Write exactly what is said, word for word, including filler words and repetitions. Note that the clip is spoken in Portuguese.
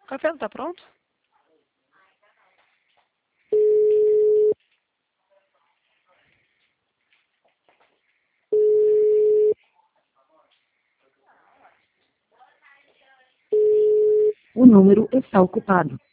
O café não tá pronto? O número está ocupado.